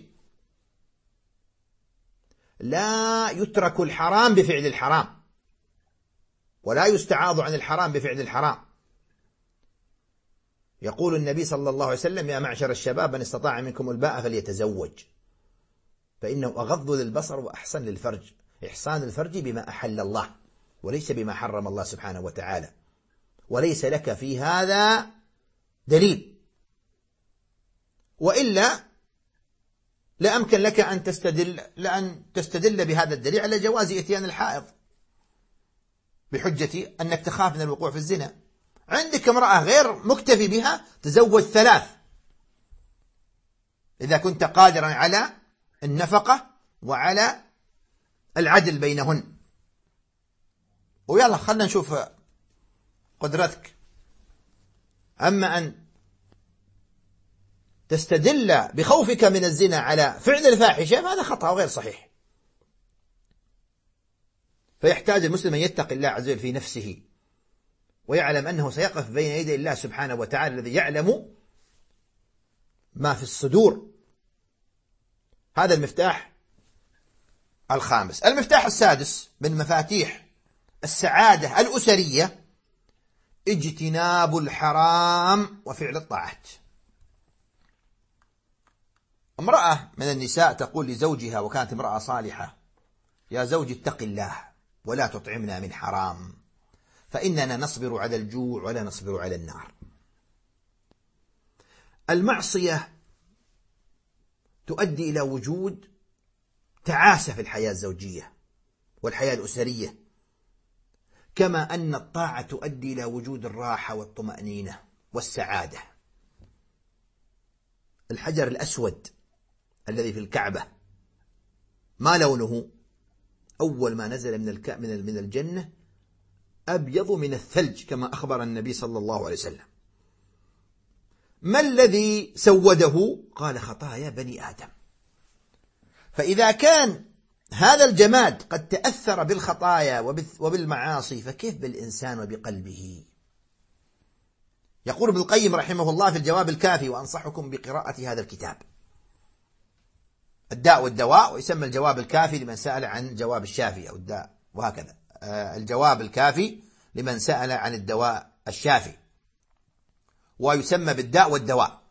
لا يترك الحرام بفعل الحرام، ولا يستعاض عن الحرام بفعل الحرام. يقول النبي صلى الله عليه وسلم: يا معشر الشباب من استطاع منكم الباءة فليتزوج فإنه أغض للبصر وأحسن للفرج. إحسان الفرج بما أحل الله وليس بما حرم الله سبحانه وتعالى، وليس لك في هذا دليل، وإلا لأمكن لك أن تستدل بهذا الدليل على جواز إتيان الحائض بحجة أنك تخاف من الوقوع في الزنا. عندك امرأة غير مكتفي بها، تزوج 3 إذا كنت قادرا على النفقة وعلى العدل بينهن. ويلا خلنا نشوف قدرتك. أما أن تستدل بخوفك من الزنا على فعل الفاحشة فهذا خطأ وغير صحيح. فيحتاج المسلم أن يتقي الله عز وجل في نفسه ويعلم أنه سيقف بين يدي الله سبحانه وتعالى الذي يعلم ما في الصدور. هذا المفتاح الخامس. المفتاح السادس من مفاتيح السعادة الأسرية: اجتناب الحرام وفعل الطاعات. امرأة من النساء تقول لزوجها وكانت امرأة صالحة: يا زوجي اتق الله ولا تطعمنا من حرام فإننا نصبر على الجوع ولا نصبر على النار. المعصية تؤدي إلى وجود تعاسة في الحياة الزوجية والحياة الأسرية، كما أن الطاعة تؤدي إلى وجود الراحة والطمأنينة والسعادة. الحجر الأسود الذي في الكعبة ما لونه؟ أول ما نزل من الجنة أبيض من الثلج كما أخبر النبي صلى الله عليه وسلم. ما الذي سوده؟ قال: خطايا بني آدم. فإذا كان هذا الجماد قد تأثر بالخطايا وبالمعاصي فكيف بالإنسان وبقلبه؟ يقول ابن القيم رحمه الله في الجواب الكافي، وأنصحكم بقراءة هذا الكتاب، الداء والدواء، ويسمى الجواب الكافي لمن سأل عن جواب الشافي أو الداء، وهكذا الجواب الكافي لمن سأل عن الدواء الشافي، ويسمى بالداء والدواء.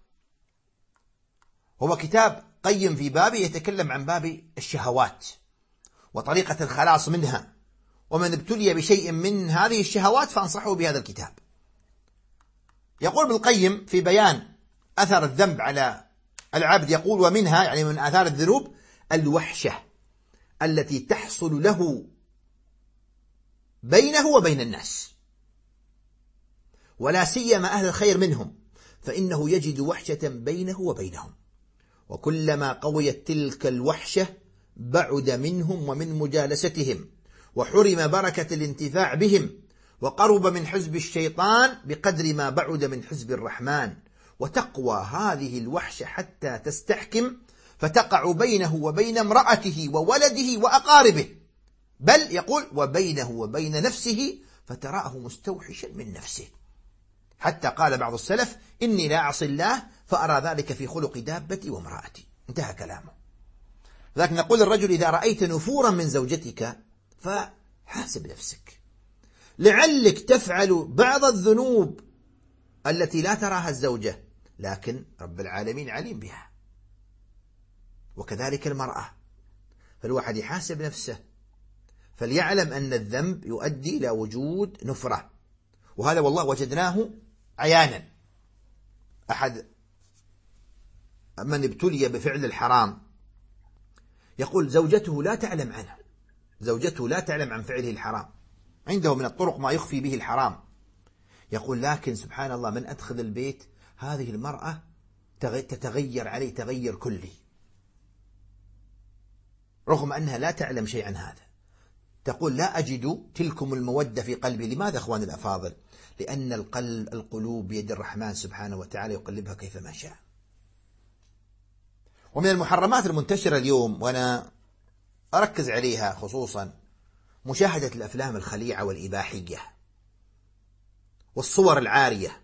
هو كتاب قيم في بابه يتكلم عن باب الشهوات وطريقة الخلاص منها، ومن ابتلي بشيء من هذه الشهوات فأنصحه بهذا الكتاب. يقول ابن القيم في بيان أثر الذنب على العبد، يقول: ومنها، يعني من آثار الذنوب، الوحشة التي تحصل له بينه وبين الناس، ولا سيما أهل الخير منهم، فإنه يجد وحشة بينه وبينهم، وكلما قويت تلك الوحشة بعد منهم ومن مجالستهم، وحرم بركة الانتفاع بهم، وقرب من حزب الشيطان بقدر ما بعد من حزب الرحمن، وتقوى هذه الوحشة حتى تستحكم فتقع بينه وبين امرأته وولده وأقاربه، بل يقول وبينه وبين نفسه فتراه مستوحشا من نفسه، حتى قال بعض السلف: إني لا أعصي الله فأرى ذلك في خلق دابتي وامرأتي. انتهى كلامه. لكن نقول الرجل: إذا رأيت نفورا من زوجتك فحاسب نفسك، لعلك تفعل بعض الذنوب التي لا تراها الزوجة، لكن رب العالمين عليم بها. وكذلك المرأة، فالواحد يحاسب نفسه، فليعلم أن الذنب يؤدي إلى وجود نفرة، وهذا والله وجدناه عيانا. أحد من ابتلي بفعل الحرام يقول زوجته لا تعلم عنه، زوجته لا تعلم عن فعله الحرام، عنده من الطرق ما يخفي به الحرام. يقول: لكن سبحان الله من أدخل البيت هذه المرأة تتغير علي تغير كلي، رغم أنها لا تعلم شيء عن هذا. تقول: لا أجد تلكم المودة في قلبي. لماذا أخواني الأفاضل؟ لأن القلوب بيد الرحمن سبحانه وتعالى يقلبها كيفما شاء. ومن المحرمات المنتشرة اليوم، وأنا أركز عليها خصوصا، مشاهدة الأفلام الخليعة والإباحية والصور العارية.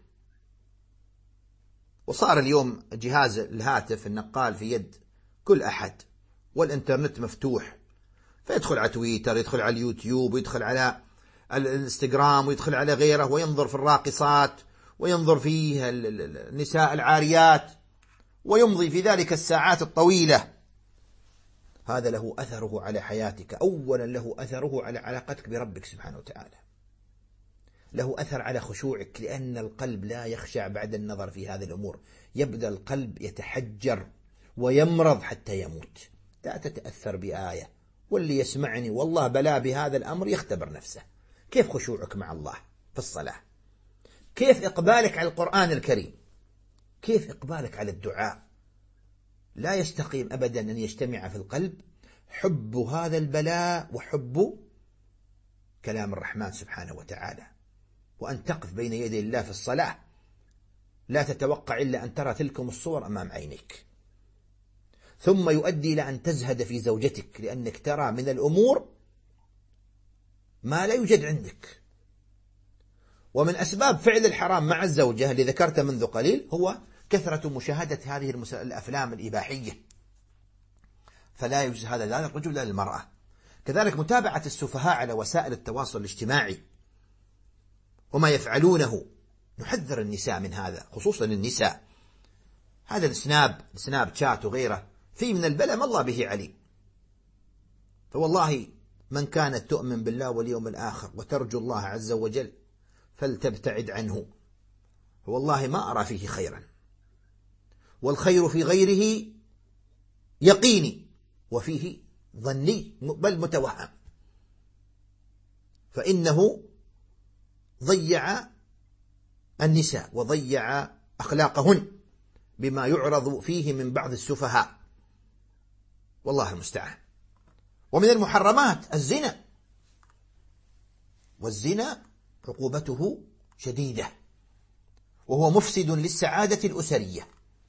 وصار اليوم جهاز الهاتف النقال في يد كل أحد، والإنترنت مفتوح، فيدخل على تويتر، يدخل على اليوتيوب، ويدخل على الانستغرام ويدخل على غيره وينظر في الراقصات وينظر فيه النساء العاريات ويمضي في ذلك الساعات الطويلة، هذا له أثره على حياتك. أولا له أثره على علاقتك بربك سبحانه وتعالى، له أثر على خشوعك، لأن القلب لا يخشع بعد النظر في هذه الأمور، يبدأ القلب يتحجر ويمرض حتى يموت. لا تتأثر بآية، واللي يسمعني والله بلا بهذا الأمر يختبر نفسه. كيف خشوعك مع الله في الصلاة؟ كيف إقبالك على القرآن الكريم؟ كيف إقبالك على الدعاء؟ لا يستقيم أبدا أن يجتمع في القلب حب هذا البلاء وحب كلام الرحمن سبحانه وتعالى، وأن تقف بين يدي الله في الصلاة لا تتوقع إلا أن ترى تلكم الصور أمام عينيك، ثم يؤدي إلى أن تزهد في زوجتك، لأنك ترى من الأمور ما لا يوجد عندك. ومن أسباب فعل الحرام مع الزوجة اللي ذكرت منذ قليل هو كثرة مشاهدة هذه الأفلام الإباحية، فلا يجوز هذا لا للرجل لا للمرأة. كذلك متابعة السفهاء على وسائل التواصل الاجتماعي وما يفعلونه، نحذر النساء من هذا، خصوصا النساء. هذا السناب شات وغيره فيه من البلاء ما الله به عليم. فوالله من كانت تؤمن بالله واليوم الآخر وترجو الله عز وجل فلتبتعد عنه، والله ما أرى فيه خيرا، والخير في غيره يقيني وفيه ظني بل متوهم، فإنه ضيع النساء وضيع أخلاقهن بما يعرض فيه من بعض السفهاء، والله المستعان. ومن المحرمات الزنا، والزنا عقوبته شديدة، وهو مفسد للسعادة الأسرية،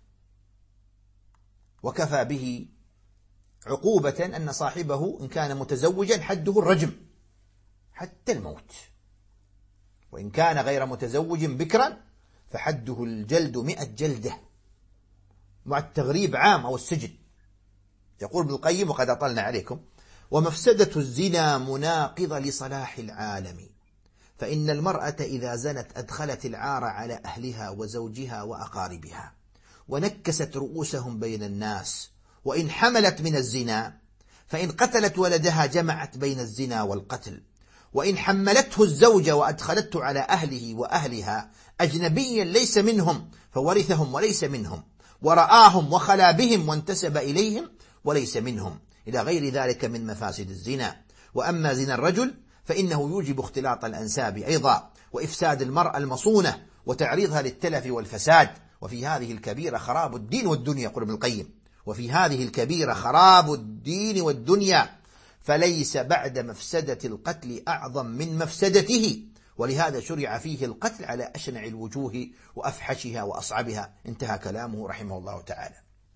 وكفى به عقوبة أن صاحبه إن كان متزوجا حده الرجم حتى الموت، وإن كان غير متزوج بكرا فحده الجلد 100 جلدة مع التغريب عام أو السجن. يقول ابن القيم وقد أطلنا عليكم: ومفسدة الزنا مناقضة لصلاح العالم، فإن المرأة إذا زنت أدخلت العار على أهلها وزوجها وأقاربها، ونكست رؤوسهم بين الناس. وإن حملت من الزنا فإن قتلت ولدها جمعت بين الزنا والقتل. وإن حملته الزوجة وأدخلته على أهله وأهلها أجنبيا ليس منهم فورثهم وليس منهم، ورآهم وخلا بهم وانتسب إليهم وليس منهم، إلى غير ذلك من مفاسد الزنا. وأما زنا الرجل فإنه يوجب اختلاط الأنساب أيضا، وإفساد المرأة المصونة، وتعريضها للتلف والفساد. وفي هذه الكبيرة خراب الدين والدنيا، يقول ابن القيم: وفي هذه الكبيرة خراب الدين والدنيا، فليس بعد مفسدة القتل أعظم من مفسدته، ولهذا شرع فيه القتل على أشنع الوجوه وأفحشها وأصعبها. انتهى كلامه رحمه الله تعالى.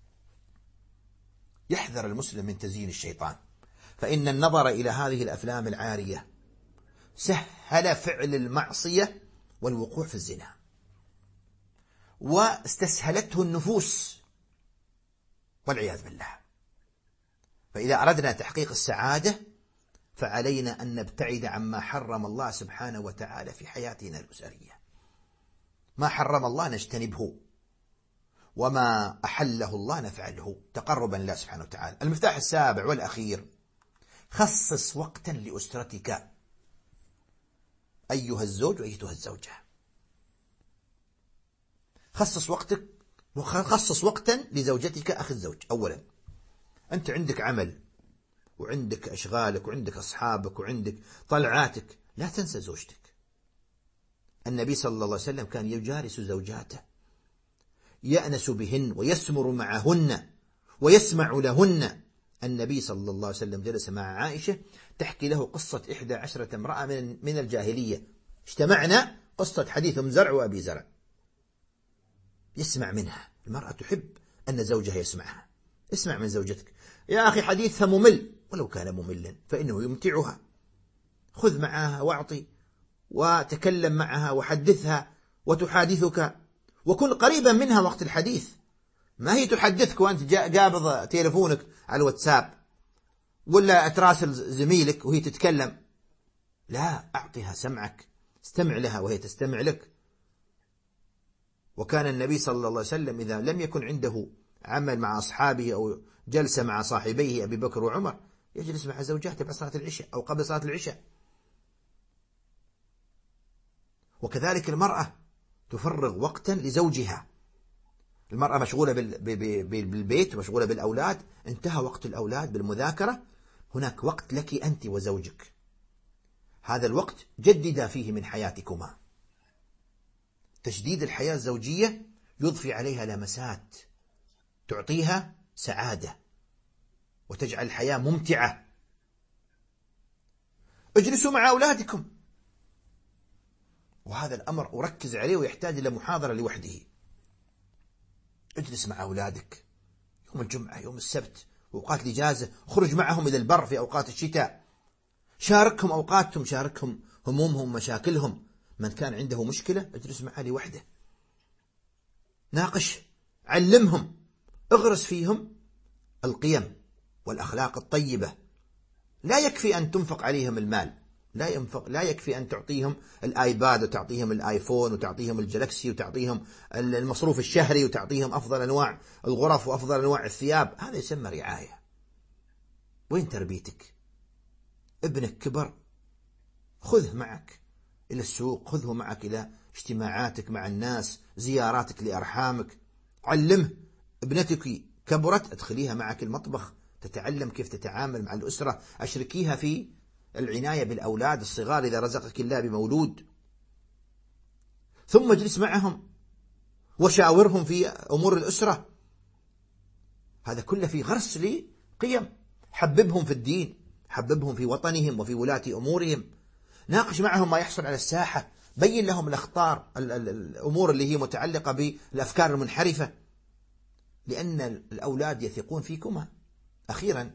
يحذر المسلم من تزيين الشيطان، فإن النظر إلى هذه الأفلام العارية سهل فعل المعصية والوقوع في الزنا، واستسهلته النفوس والعياذ بالله. فإذا أردنا تحقيق السعادة فعلينا أن نبتعد عما حرم الله سبحانه وتعالى في حياتنا الأسرية. ما حرم الله نجتنبه، وما أحله الله نفعله تقربا لله سبحانه وتعالى. المفتاح السابع والأخير: خصص وقتا لأسرتك أيها الزوج وأيتها الزوجة. خصص وقتا لزوجتك أخي الزوج. أولا، أنت عندك عمل وعندك أشغالك وعندك أصحابك وعندك طلعاتك، لا تنسى زوجتك. النبي صلى الله عليه وسلم كان يجالس زوجاته، يأنس بهن ويسمر معهن ويسمع لهن. النبي صلى الله عليه وسلم جلس مع عائشة تحكي له قصة 11 امرأة من الجاهلية، اجتمعنا قصة حديث أم زرع وأبي زرع، يسمع منها. المرأة تحب أن زوجها يسمعها. اسمع من زوجتك. يا أخي حديثها ممل، ولو كان مملا فإنه يمتعها. خذ معها واعطي، وتكلم معها وحدثها وتحادثك، وكن قريبا منها وقت الحديث. ما هي تحدثك وأنت قابض تليفونك على الواتساب، ولا تراسل زميلك وهي تتكلم. لا، أعطها سمعك، استمع لها وهي تستمع لك. وكان النبي صلى الله عليه وسلم إذا لم يكن عنده عمل مع أصحابه أو جلسة مع صاحبيه أبي بكر وعمر يجلس مع زوجاته بعد صلاة العشاء أو قبل صلاة العشاء. وكذلك المرأة تفرغ وقتا لزوجها. المرأة مشغولة بالبيت ومشغولة بالأولاد، انتهى وقت الأولاد بالمذاكرة، هناك وقت لك أنت وزوجك. هذا الوقت جددا فيه من حياتكما. تجديد الحياة الزوجية يضفي عليها لمسات تعطيها سعادة وتجعل الحياة ممتعة. اجلسوا مع أولادكم، وهذا الأمر أركز عليه ويحتاج إلى محاضرة لوحده. اجلس مع أولادك يوم الجمعة، يوم السبت، أوقات الإجازة، خرج معهم إلى البر في أوقات الشتاء، شاركهم أوقاتهم، شاركهم همومهم مشاكلهم. من كان عنده مشكلة اجلس معه لوحده، ناقش، علمهم، اغرس فيهم القيم والأخلاق الطيبة. لا يكفي أن تنفق عليهم المال، لا يكفي أن تعطيهم الآيباد وتعطيهم الآيفون وتعطيهم الجلاكسي وتعطيهم المصروف الشهري وتعطيهم أفضل أنواع الغرف وأفضل أنواع الثياب. هذا يسمى رعاية. وين تربيتك؟ ابنك كبر، خذه معك إلى السوق، خذه معك إلى اجتماعاتك مع الناس، زياراتك لأرحامك. علمه. ابنتك كبرت، ادخليها معك المطبخ، تتعلم كيف تتعامل مع الأسرة، أشركيها في العناية بالأولاد الصغار إذا رزقك الله بمولود. ثم اجلس معهم وشاورهم في أمور الأسرة. هذا كله في غرس لقيم. حببهم في الدين، حببهم في وطنهم وفي ولاة أمورهم. ناقش معهم ما يحصل على الساحة، بين لهم الأخطار، الأمور اللي هي متعلقة بالأفكار المنحرفة، لأن الأولاد يثقون فيكما. أخيرا،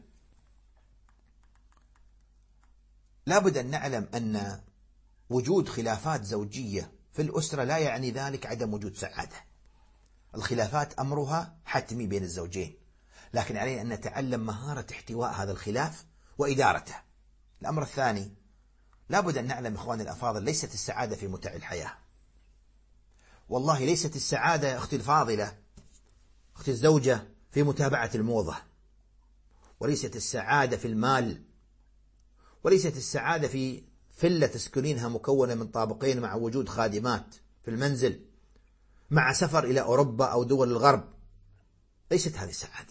لابد أن نعلم أن وجود خلافات زوجية في الأسرة لا يعني ذلك عدم وجود سعادة. الخلافات أمرها حتمي بين الزوجين، لكن علينا أن نتعلم مهارة احتواء هذا الخلاف وإدارته. الأمر الثاني، لابد أن نعلم إخواني الأفاضل، ليست السعادة في متع الحياة. والله ليست السعادة يا أختي الفاضلة، أختي الزوجة، في متابعة الموضة، وليست السعادة في المال، وليست السعادة في فلة تسكنينها مكونة من طابقين مع وجود خادمات في المنزل، مع سفر إلى أوروبا أو دول الغرب. ليست هذه السعادة.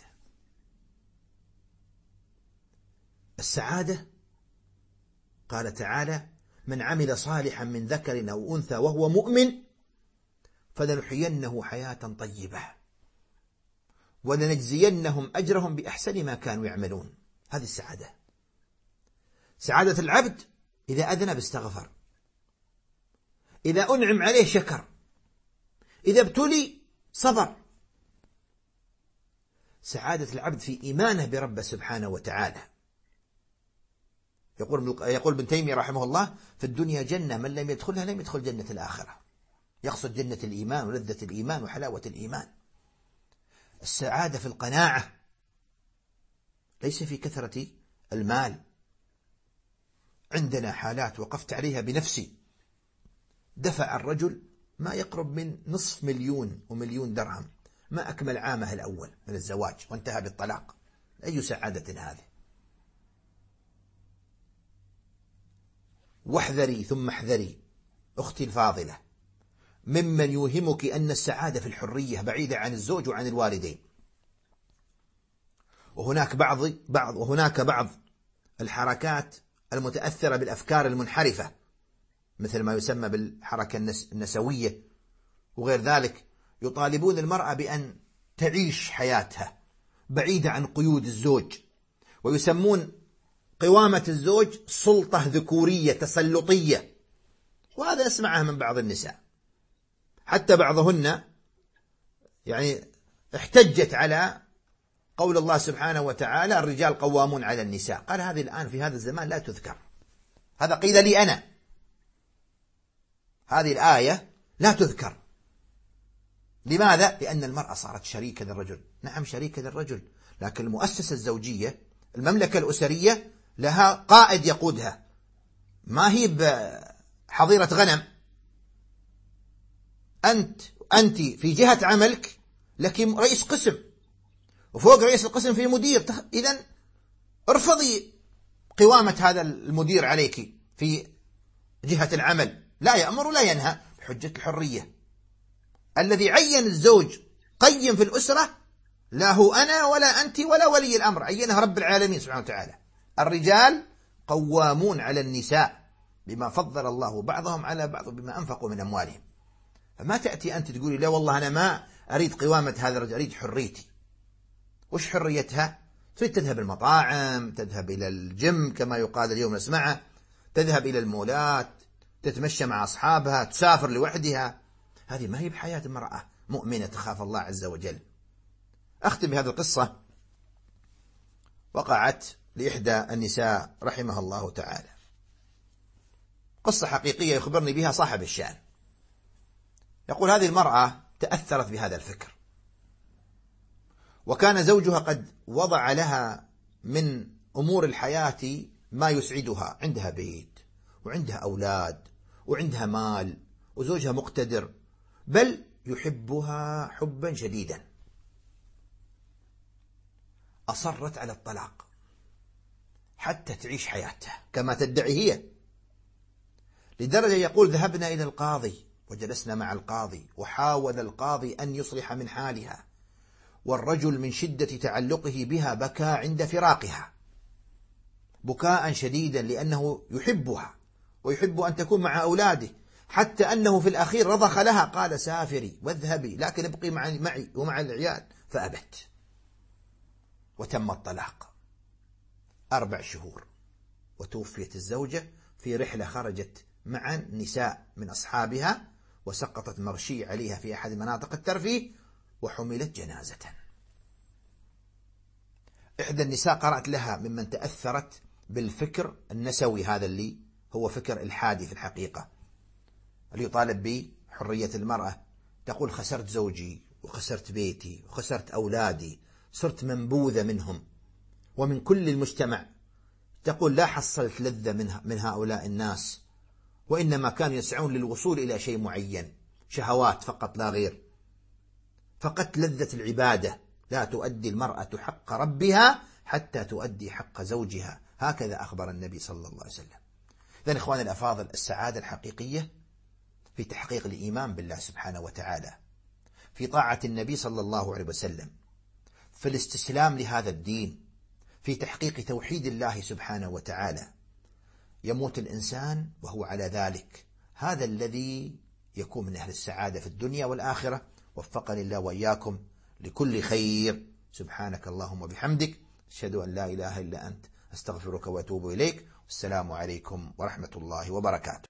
السعادة قال تعالى: من عمل صالحا من ذكر أو أنثى وهو مؤمن فلنحيينه حياة طيبة ولنجزينهم أجرهم بأحسن ما كانوا يعملون. هذه السعادة. سعادة العبد إذا أذنب استغفر، إذا أنعم عليه شكر، إذا ابتلي صبر. سعادة العبد في إيمانه برب سبحانه وتعالى. يقول ابن تيمية رحمه الله: في الدنيا جنة، من لم يدخلها لم يدخل جنة الآخرة. يقصد جنة الإيمان ولذة الإيمان وحلاوة الإيمان. السعادة في القناعة، ليس في كثرة المال. عندنا حالات وقفت عليها بنفسي، دفع الرجل ما يقرب من 500,000 ومليون درهم، ما أكمل عامه الأول من الزواج وانتهى بالطلاق. أي سعادة هذه؟ واحذري ثم احذري أختي الفاضلة ممن يوهمك أن السعادة في الحرية بعيدة عن الزوج وعن الوالدين. وهناك بعض الحركات المتأثرة بالأفكار المنحرفة، مثل ما يسمى بالحركة النسوية وغير ذلك، يطالبون المرأة بأن تعيش حياتها بعيدة عن قيود الزوج، ويسمون قوامة الزوج سلطة ذكورية تسلطية. وهذا أسمعه من بعض النساء، حتى بعضهن يعني احتجت على قول الله سبحانه وتعالى: الرجال قوامون على النساء. قال هذه الآن في هذا الزمان لا تذكر، هذا قيل لي أنا، هذه الآية لا تذكر. لماذا؟ لأن المرأة صارت شريكة للرجل. نعم شريكة للرجل، لكن المؤسسة الزوجية، المملكة الأسرية، لها قائد يقودها، ما هي بحظيرة غنم. أنت في جهة عملك لك رئيس قسم، وفوق رئيس القسم في مدير. إذن ارفضي قوامة هذا المدير عليك في جهة العمل، لا يأمر ولا ينهى بحجة الحرية. الذي عين الزوج قيم في الأسرة لا هو أنا ولا أنت ولا ولي الأمر، عينها رب العالمين سبحانه وتعالى. الرجال قوامون على النساء بما فضل الله بعضهم على بعض بما أنفقوا من أموالهم. فما تأتي أنت تقولي لا والله أنا ما أريد قوامة هذا الرجل، أريد حريتي. وش حريتها؟ تريد تذهب المطاعم، تذهب إلى الجيم كما يقال اليوم نسمعه، تذهب إلى المولات، تتمشى مع أصحابها، تسافر لوحدها. هذه ما هي بحياة امرأة مؤمنة تخاف الله عز وجل. أختم بهذه القصة. وقعت لإحدى النساء رحمها الله تعالى، قصة حقيقية يخبرني بها صاحب الشأن. يقول هذه المرأة تأثرت بهذا الفكر، وكان زوجها قد وضع لها من أمور الحياة ما يسعدها، عندها بيت وعندها أولاد وعندها مال وزوجها مقتدر، بل يحبها حبا شديدا. أصرت على الطلاق حتى تعيش حياتها كما تدعي هي، لدرجة يقول ذهبنا إلى القاضي وجلسنا مع القاضي، وحاول القاضي أن يصلح من حالها، والرجل من شدة تعلقه بها بكى عند فراقها بكاء شديدا، لأنه يحبها ويحب أن تكون مع أولاده، حتى أنه في الأخير رضخ لها قال سافري واذهبي لكن ابقي معي ومع العيال، فأبت وتم الطلاق 4 شهور. وتوفيت الزوجة في رحلة خرجت مع نساء من أصحابها، وسقطت مغشي عليها في أحد مناطق الترفيه وحملت جنازة. إحدى النساء قرأت لها ممن تأثرت بالفكر النسوي هذا اللي هو فكر الحادي في الحقيقة، اللي يطالب بحرية المرأة. تقول خسرت زوجي وخسرت بيتي وخسرت أولادي، صرت منبوذة منهم ومن كل المجتمع. تقول لا حصلت لذة من هؤلاء الناس، وإنما كانوا يسعون للوصول إلى شيء معين، شهوات فقط لا غير. فقط لذة العبادة لا تؤدي المرأة حق ربها حتى تؤدي حق زوجها، هكذا أخبر النبي صلى الله عليه وسلم. إذن إخواني الأفاضل، السعادة الحقيقية في تحقيق الإيمان بالله سبحانه وتعالى، في طاعة النبي صلى الله عليه وسلم، في الاستسلام لهذا الدين، في تحقيق توحيد الله سبحانه وتعالى. يموت الإنسان وهو على ذلك، هذا الذي يكون من أهل السعادة في الدنيا والآخرة. وفقني الله وإياكم لكل خير. سبحانك اللهم وبحمدك، أشهد أن لا إله إلا أنت، أستغفرك وأتوب إليك. والسلام عليكم ورحمة الله وبركاته.